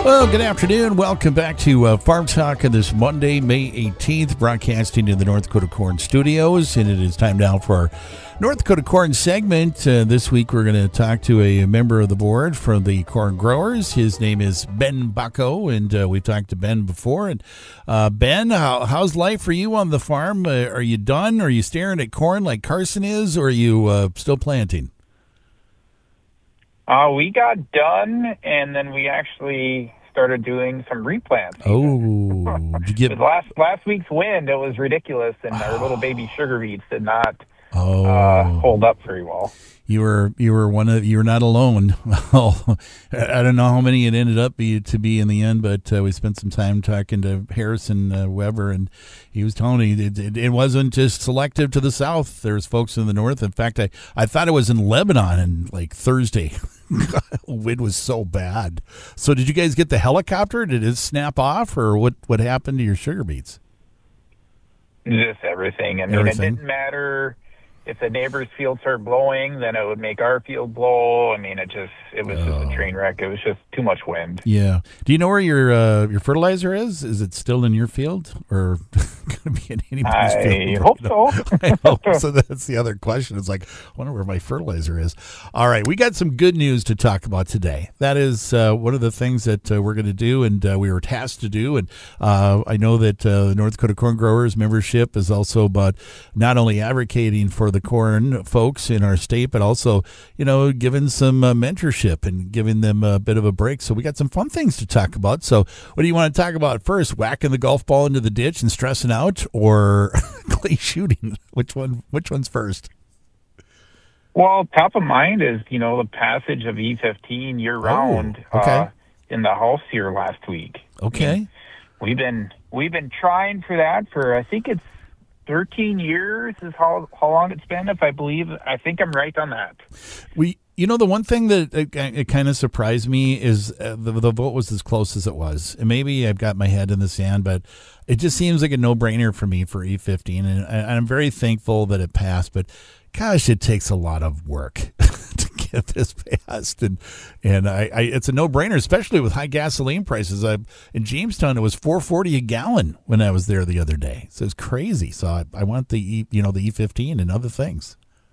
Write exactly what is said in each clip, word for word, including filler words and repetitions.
Well, good afternoon. Welcome back to uh, Farm Talk on this Monday, May eighteenth, broadcasting in the North Dakota Corn Studios. And it is time now for our North Dakota Corn segment. Uh, this week, we're going to talk to a member of the board from the corn growers. His name is Ben Bacco, and uh, we've talked to Ben before. And uh, Ben, how, how's life for you on the farm? Uh, are you done? Are you staring at corn like Carson is, or are you uh, still planting? Uh, we got done, and then we actually started doing some replants. Oh, did you get last last week's wind? It was ridiculous, and our little baby sugar beets did not oh. uh, hold up very well. You were you were one of you were not alone. Well, I don't know how many it ended up be, to be in the end, but uh, we spent some time talking to Harrison uh, Weber, and he was telling me it, it, it wasn't just selective to the south. There's folks in the north. In fact, I, I thought it was in Lebanon and like Thursday. Wind was so bad. So did you guys get the helicopter? Did it snap off, or what? What happened to your sugar beets? Just everything. I mean, everything. It didn't matter. If the neighbor's fields started blowing, then it would make our field blow. I mean, it just it was oh. just a train wreck. It was just too much wind. Yeah. Do you know where your uh, your fertilizer is? Is it still in your field, or going to be in anybody's I field? I hope so. I hope so. That's the other question. It's like, I wonder where my fertilizer is. All right, we got some good news to talk about today. That is uh, one of the things that uh, we're going to do, and uh, we were tasked to do. And uh, I know that uh, the North Dakota Corn Growers membership is also about not only advocating for the corn folks in our state, but also, you know, giving some uh, mentorship and giving them a bit of a break. So we got some fun things to talk about. So what do you want to talk about first? Whacking the golf ball into the ditch and stressing out, or clay shooting? Which one? Which one's first? Well, top of mind is, you know, the passage of E fifteen year round oh, okay. uh, in the House here last week. Okay. I mean, we've been we've been trying for that for I think it's thirteen years is how how long it's been. If I believe, I think I'm right on that. We, you know, the one thing that it, it kind of surprised me is uh, the the vote was as close as it was, and maybe I've got my head in the sand, but it just seems like a no brainer for me for E fifteen, and, and I'm very thankful that it passed. But gosh, it takes a lot of work to get this passed, and and I, I it's a no brainer, especially with high gasoline prices. I, in Jamestown, it was four forty a gallon when I was there the other day, so it's crazy. So I, I want the e, you know the E fifteen and other things.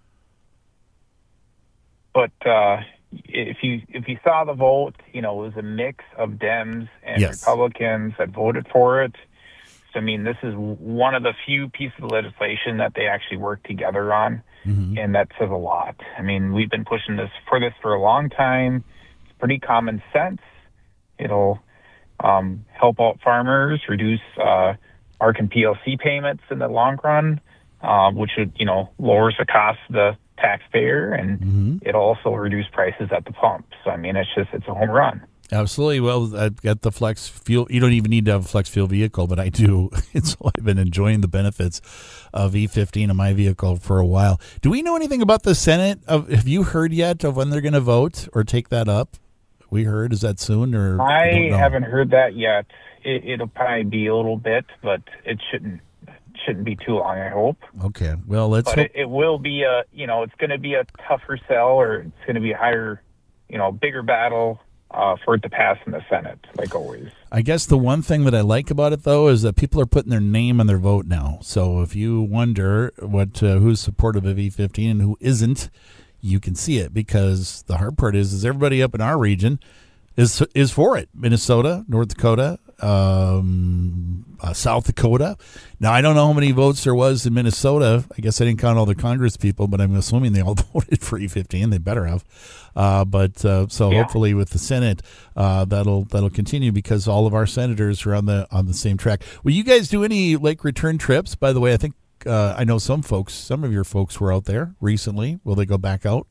But uh, if you if you saw the vote, you know, it was a mix of Dems and yes. Republicans that voted for it. So I mean, this is one of the few pieces of legislation that they actually worked together on. Mm-hmm. And that says a lot. I mean, we've been pushing this for this for a long time. It's pretty common sense. It'll um, help out farmers, reduce uh, A R C and P L C payments in the long run, uh, which would, you know, lowers the cost of the taxpayer, and mm-hmm. it'll also reduce prices at the pump. So, I mean, it's just, it's a home run. Absolutely. Well, I've got the flex fuel. You don't even need to have a flex fuel vehicle, but I do. And so I've been enjoying the benefits of E fifteen in my vehicle for a while. Do we know anything about the Senate? Of, have you heard yet of when they're going to vote or take that up? We heard. Is that soon? Or I haven't heard that yet. It, it'll probably be a little bit, but it shouldn't shouldn't be too long, I hope. Okay. Well, let's But hope. It, it will be a, you know, it's going to be a tougher sell, or it's going to be a higher, you know, bigger battle Uh, for it to pass in the Senate, like always. I guess the one thing that I like about it, though, is that people are putting their name on their vote now. So if you wonder what uh, who's supportive of E fifteen and who isn't, you can see it, because the hard part is, is everybody up in our region is is for it. Minnesota, North Dakota, um, uh, South Dakota. Now, I don't know how many votes there was in Minnesota. I guess I didn't count all the Congress people, but I'm assuming they all voted for E fifteen. They better have. Uh, but uh, so yeah. Hopefully with the Senate, uh, that'll that'll continue, because all of our senators are on the on the same track. Will you guys do any lake return trips? By the way, I think uh, I know some folks, some of your folks were out there recently. Will they go back out?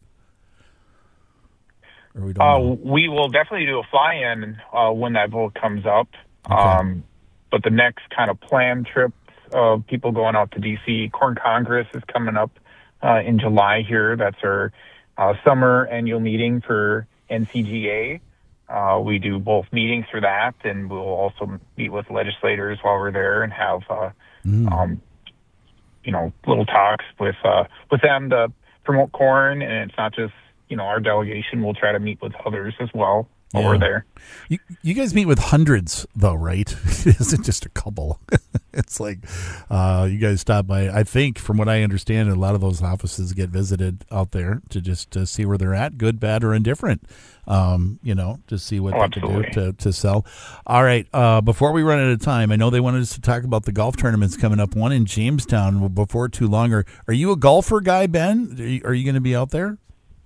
Or we don't uh, know? We will definitely do a fly-in uh, when that vote comes up. Okay. Um, but the next kind of planned trip of people going out to D C, Corn Congress is coming up uh, in July here. That's our uh, summer annual meeting for N C G A. Uh, we do both meetings for that, and we'll also meet with legislators while we're there and have, uh, mm. um, you know, little talks with uh, with them to promote corn. And it's not just, you know, our delegation. We'll try to meet with others as well. over there. You, you guys meet with hundreds, though, right? It isn't just a couple. It's like uh, you guys stop by. I think, from what I understand, a lot of those offices get visited out there to just to see where they're at, good, bad, or indifferent. Um, you know, to see what Oh, they can do absolutely. to, to sell. All right. Uh, before we run out of time, I know they wanted us to talk about the golf tournaments coming up. One in Jamestown before too long. Are, are you a golfer guy, Ben? Are you, are you going to be out there?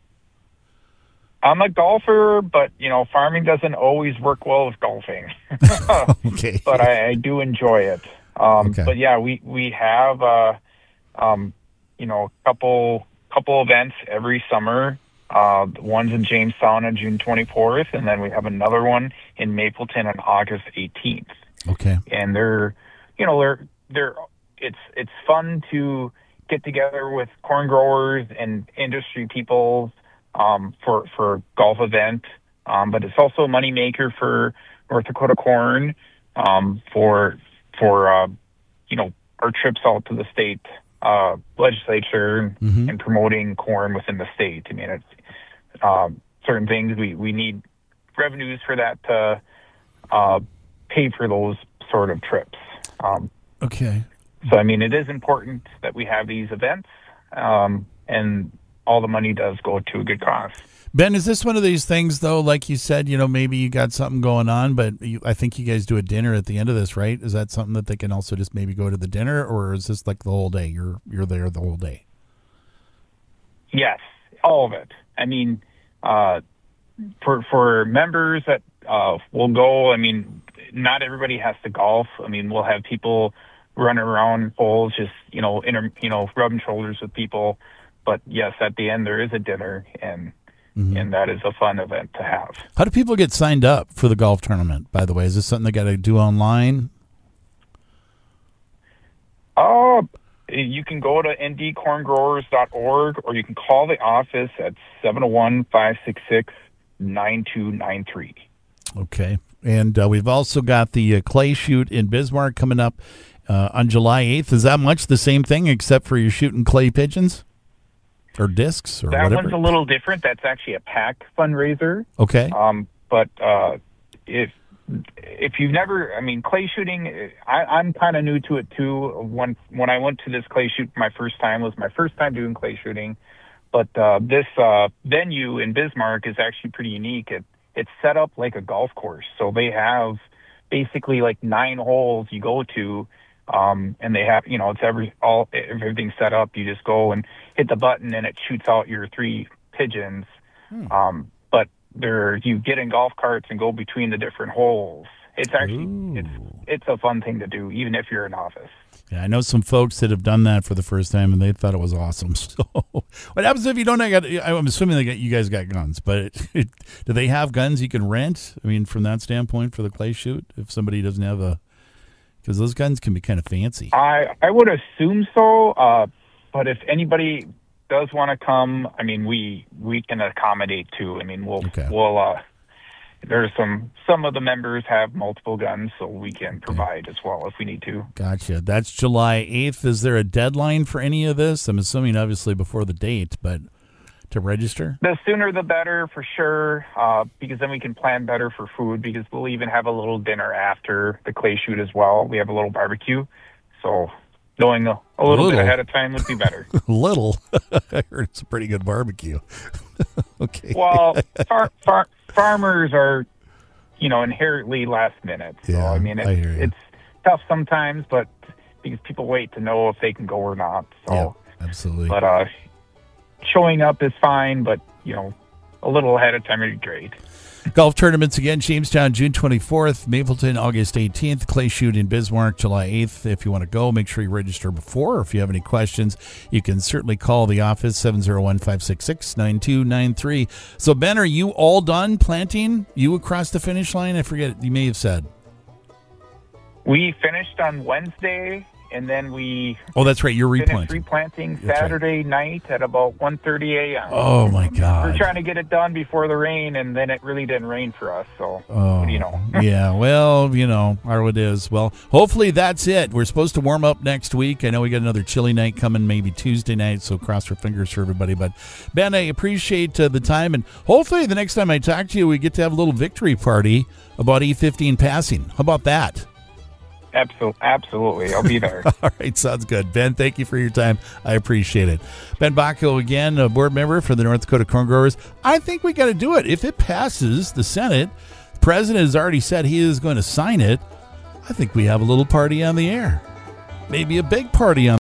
I'm a golfer, but you know, farming doesn't always work well with golfing. Okay. But I, I do enjoy it. Um, Okay. But yeah, we we have uh, um, you know, a couple couple events every summer. Uh, the one's in Jamestown on June twenty-fourth, and then we have another one in Mapleton on August eighteenth. Okay. And they're, you know, they're they're it's it's fun to get together with corn growers and industry people. Um, for for golf event, um, but it's also a moneymaker for North Dakota Corn, um, for for uh, you know, our trips out to the state uh, legislature Mhm. and promoting corn within the state. I mean, it's um, certain things we, we need revenues for that to uh, pay for those sort of trips. Um, Okay. so I mean, it is important that we have these events, um, and all the money does go to a good cause. Ben, is this one of these things, though, like you said, you know, maybe you got something going on, but you, I think you guys do a dinner at the end of this, right? Is that something that they can also just maybe go to the dinner, or is this like the whole day? You're you're there the whole day? Yes, all of it. I mean, uh, for for members that uh, will go, I mean, not everybody has to golf. I mean, we'll have people running around holes, just, you know, inter, you know, rubbing shoulders with people. But yes, at the end there is a dinner, and Mm-hmm. and that is a fun event to have. How do people get signed up for the golf tournament, by the way? Is this something they got to do online? Oh, you can go to n d corn growers dot org, or you can call the office at seven oh one, five six six, nine two nine three. Okay. And uh, we've also got the uh, clay shoot in Bismarck coming up uh, on July eighth. Is that much the same thing, except for you're shooting clay pigeons or discs or That whatever? one's a little different. That's actually a pack fundraiser. Okay. Um, but uh, if if you've never, I mean, clay shooting, I, I'm kind of new to it too. When when I went to this clay shoot, my first time was my first time doing clay shooting. But uh, this uh, venue in Bismarck is actually pretty unique. It it's set up like a golf course, so they have basically like nine holes you go to. Um, and they have, you know, it's every, all, everything's set up. You just go and hit the button and it shoots out your three pigeons. Hmm. Um, but there, you get in golf carts and go between the different holes. It's actually, Ooh. it's, it's a fun thing to do, even if you're in office. Yeah, I know some folks that have done that for the first time, and they thought it was awesome. So, what happens if you don't? I got. I'm assuming they got, you guys got guns, but it, do they have guns you can rent? I mean, from that standpoint, for the clay shoot, if somebody doesn't have a, because those guns can be kind of fancy. I, I would assume so. Uh, but if anybody does want to come, I mean, we, we can accommodate too. I mean, we'll, Okay. we'll, uh, there's some, some of the members have multiple guns, so we can provide as well if we need to. Gotcha. That's July eighth. Is there a deadline for any of this? I'm assuming obviously before the date, but to register? The sooner the better, for sure, uh, because then we can plan better for food, because we'll even have a little dinner after the clay shoot as well. We have a little barbecue, so knowing a, a little, Little. bit ahead of time would be better. Little. I heard it's a pretty good barbecue. Okay. Well, far, far, farmers are, you know, inherently last minute. So, Yeah, I mean, I it's, hear you. it's tough sometimes, but because people wait to know if they can go or not. So, Yeah, absolutely. but uh, showing up is fine, but, you know, a little ahead of time would be great. Golf tournaments again, Jamestown, June twenty-fourth, Mapleton, August eighteenth, clay shoot in Bismarck, July eighth. If you want to go, make sure you register before. If you have any questions, you can certainly call the office, seven oh one, five six six, nine two nine three. So, Ben, are you all done planting? You across the finish line? I forget, you may have said. We finished on Wednesday, and then we Oh, that's right. You're finished replanting. replanting That's right. Saturday night at about one thirty a.m. Oh, my God. We're trying to get it done before the rain, and then it really didn't rain for us. So, Oh, what do you know? yeah, well, you know, how it is. Well, hopefully that's it. We're supposed to warm up next week. I know we got another chilly night coming, maybe Tuesday night, so cross our fingers for everybody. But, Ben, I appreciate uh, the time, and hopefully the next time I talk to you, we get to have a little victory party about E fifteen passing. How about that? Absolutely, absolutely. I'll be there. All right, sounds good. Ben, thank you for your time. I appreciate it. Ben Bacco, again, a board member for the North Dakota Corn Growers. I think we got to do it. If it passes the Senate, the president has already said he is going to sign it. I think we have a little party on the air. Maybe a big party on